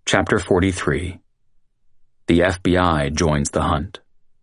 Chapter 43. The FBI joins the hunt.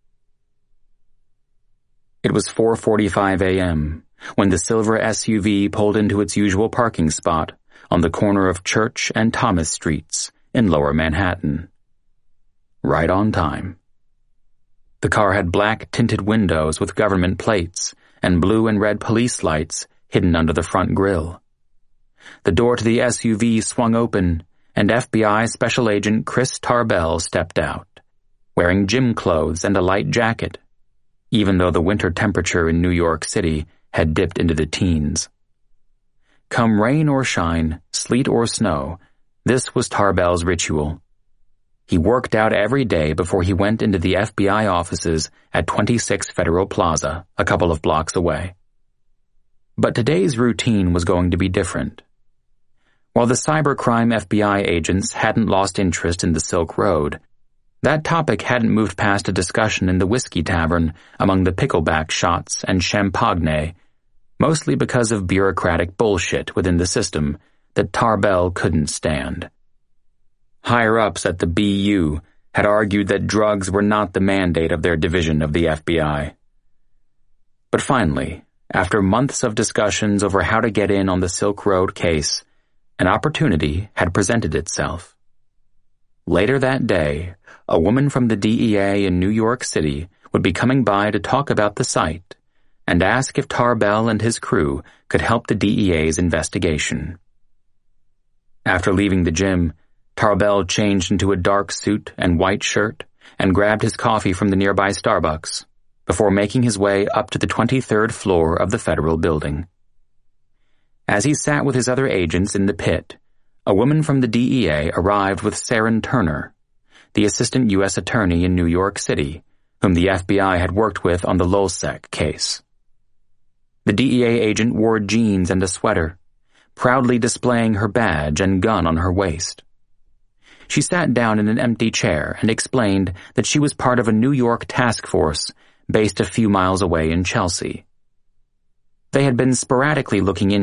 It was 4:45 a.m. when the silver SUV pulled into its usual parking spot on the corner of Church and Thomas Streets in Lower Manhattan. Right on time. The car had black tinted windows with government plates and blue and red police lights hidden under the front grille. The door to the SUV swung open, and FBI Special Agent Chris Tarbell stepped out, wearing gym clothes and a light jacket, even though the winter temperature in New York City had dipped into the teens. Come rain or shine, sleet or snow, this was Tarbell's ritual. He worked out every day before he went into the FBI offices at 26 Federal Plaza, a couple of blocks away. But today's routine was going to be different. While the cybercrime FBI agents hadn't lost interest in the Silk Road, that topic hadn't moved past a discussion in the whiskey tavern among the pickleback shots and champagne, mostly because of bureaucratic bullshit within the system that Tarbell couldn't stand. Higher-ups at the BU had argued that drugs were not the mandate of their division of the FBI. But finally, after months of discussions over how to get in on the Silk Road case, an opportunity had presented itself. Later that day, a woman from the DEA in New York City would be coming by to talk about the site and ask if Tarbell and his crew could help the DEA's investigation. After leaving the gym, Tarbell changed into a dark suit and white shirt and grabbed his coffee from the nearby Starbucks before making his way up to the 23rd floor of the federal building. As he sat with his other agents in the pit, a woman from the DEA arrived with Saren Turner, the assistant U.S. attorney in New York City, whom the FBI had worked with on the Lulzsec case. The DEA agent wore jeans and a sweater, proudly displaying her badge and gun on her waist. She sat down in an empty chair and explained that she was part of a New York task force based a few miles away in Chelsea. They had been sporadically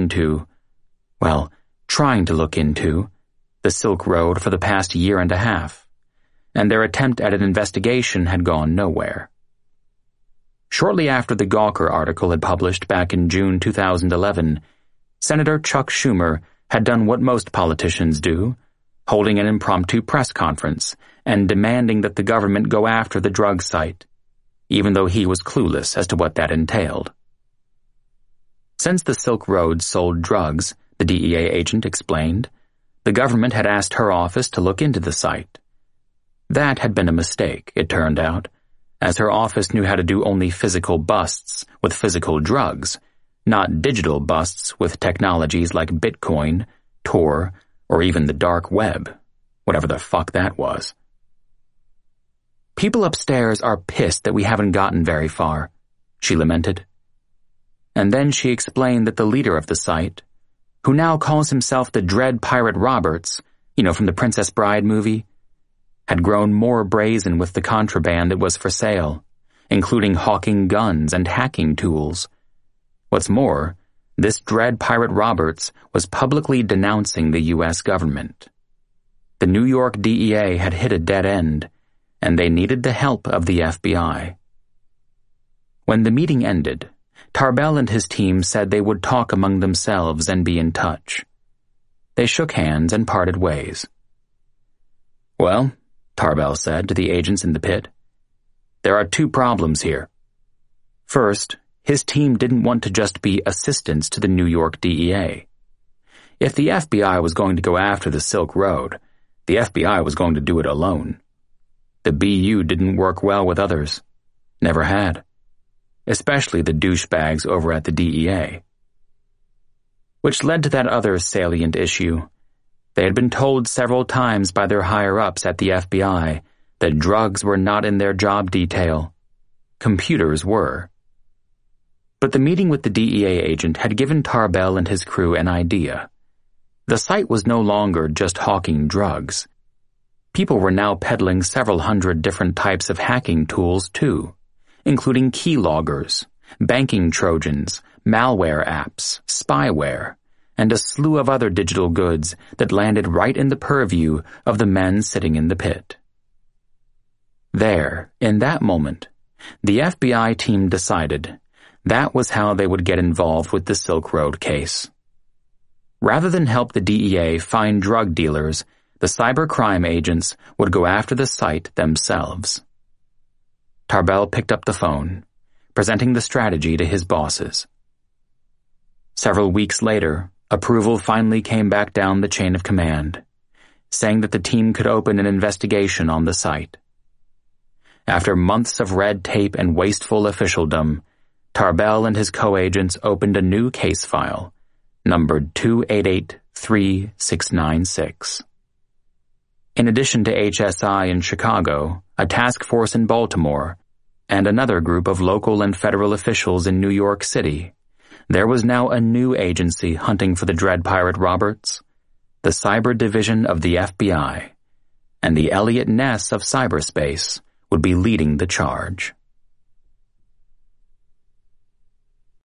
trying to look into, the Silk Road for the past year and a half, and their attempt at an investigation had gone nowhere. Shortly after the Gawker article had published back in June 2011, Senator Chuck Schumer had done what most politicians do, holding an impromptu press conference and demanding that the government go after the drug site, even though he was clueless as to what that entailed. Since the Silk Road sold drugs, the DEA agent explained, the government had asked her office to look into the site. That had been a mistake, it turned out, as her office knew how to do only physical busts with physical drugs, not digital busts with technologies like Bitcoin, Tor, or even the dark web, whatever the fuck that was. People upstairs are pissed that we haven't gotten very far, she lamented. And then she explained that the leader of the site, who now calls himself the Dread Pirate Roberts, from the Princess Bride movie, had grown more brazen with the contraband that was for sale, including hawking guns and hacking tools. What's more, this Dread Pirate Roberts was publicly denouncing the U.S. government. The New York DEA had hit a dead end, and they needed the help of the FBI. When the meeting ended, Tarbell and his team said they would talk among themselves and be in touch. They shook hands and parted ways. Well, Tarbell said to the agents in the pit, there are two problems here. First, his team didn't want to just be assistants to the New York DEA. If the FBI was going to go after the Silk Road, the FBI was going to do it alone. The BU didn't work well with others. Never had. Especially the douchebags over at the DEA. Which led to that other salient issue. They had been told several times by their higher-ups at the FBI that drugs were not in their job detail. Computers were. But the meeting with the DEA agent had given Tarbell and his crew an idea. The site was no longer just hawking drugs. People were now peddling several hundred different types of hacking tools, too, including keyloggers, banking trojans, malware apps, spyware, and a slew of other digital goods that landed right in the purview of the men sitting in the pit. There, in that moment, the FBI team decided that was how they would get involved with the Silk Road case. Rather than help the DEA find drug dealers, the cybercrime agents would go after the site themselves. Tarbell picked up the phone, presenting the strategy to his bosses. Several weeks later, approval finally came back down the chain of command, saying that the team could open an investigation on the site. After months of red tape and wasteful officialdom, Tarbell and his co-agents opened a new case file, numbered 2883696. In addition to HSI in Chicago, a task force in Baltimore, and another group of local and federal officials in New York City, there was now a new agency hunting for the Dread Pirate Roberts, the Cyber Division of the FBI, and the Elliot Ness of cyberspace would be leading the charge.